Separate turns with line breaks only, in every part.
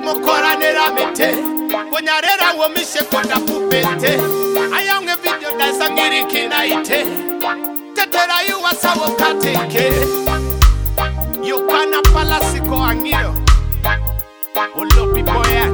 mokora nera mete Bonyarera wo mishe konda pupete Ayonge video da sangiri kinaite Tetera yu wasawo kateke Yokana palasiko angiro Olopi boya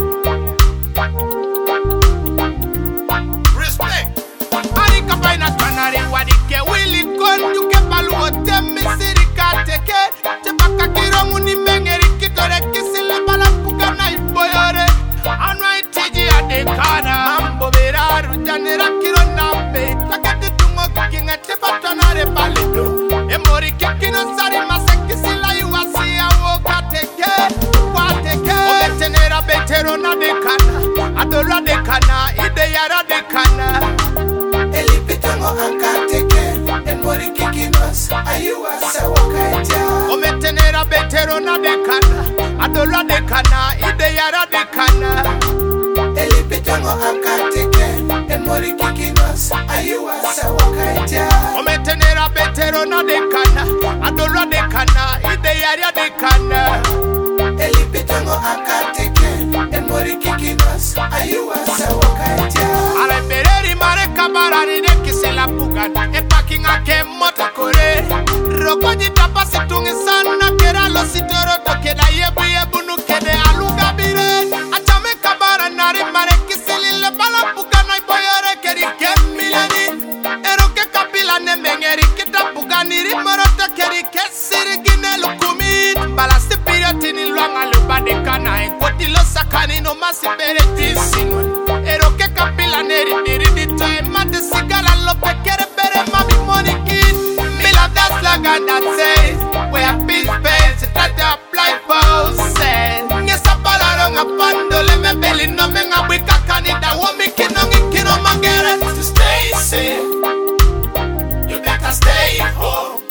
Respect Arika paina kanari wadike Willy kondu ke palu ote misiri kateke Chepaka kirongu ni mengeri kitore kisile bala pugana iboyore Anwa itiji adekana Mambo beraru janera kironambe Takati tungo kikinga tebatanare balido Emori kikino sari maseki sila yuwasi ya wokateke Wateke Ometenera betero na dekana Adora dekana ideyara dekana
Elipitango ankateke Emori kikinos ayuwasa wakaita
Ometenera betero na dekana Adora dekana ideyara dekana
Elipitango ankateke Emori kikinos ayuwasa wakaita
Ometenera betero na dekana Adora dekana ideyara dekana
Elipitango ankateke Emori kikinos ayuwasa wakaita
Alembereri mare kabarari de kisela pugan E packing ake mota kore Rokoji tapasi tungi sana Kera lo sitoro toke da yebu nukede aluga bire Achame kabara nari mare kiseli le bala pugan Ay boyore keri kemilani Eroke kapila ne mengeri kita pugan Iri morota keri kesiri gine lukumit Bala sipira tini luanga lupa de kana Enkoti lo sakani no masipere tisingon Eroke kapila neri diri dito Mate sigara lo pekere bere mami money kid Mila das laga that says We have been spent to try to apply for sen Ngesa palarong apandole me beli no me nga wika kanida Wami kino magere
To stay safe You better stay home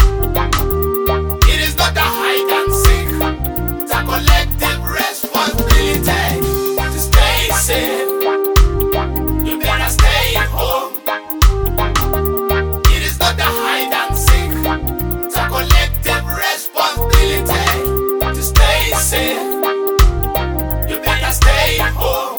It is not a hide and seek
It's a collective responsibility To stay safe You better stay home
It is not a hide and seek
It's a collective responsibility To stay safe You better stay home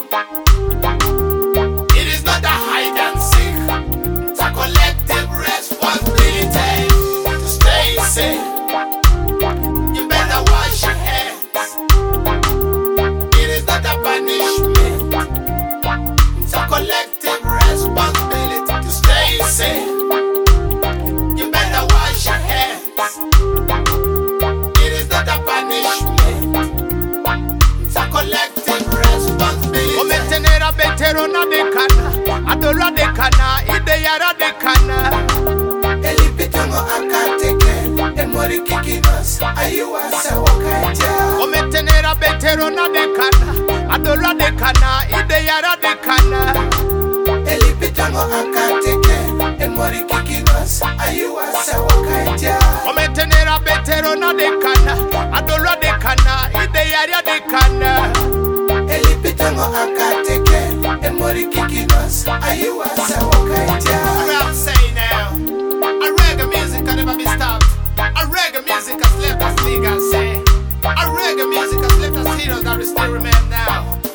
It is not a hide and seek
It's a collective responsibility To stay safe You better wash your hands
It is not a punishment
It's a collective responsibility to stay safe. You better wash your hands.
It is not a punishment
It's a collective responsibility.
Ometenera betero na dekana Adora dekana ideyara dekana
Elipitango akateke Emori kikinos ayuwasa wakaita
Ometenera betero na dekana Adora dekana ideyara dekana
Elipitango akateke Emori kikinos ayuwasa wakaita
Ometenera betero na dekana Adora dekana ideyara dekana
Elipitango akateke Emori kikinos ayuwasa wakaita
Rap say now A reggae music can never be stopped A reggae music has left us legal say A reggae music has left us heroes that we still remain now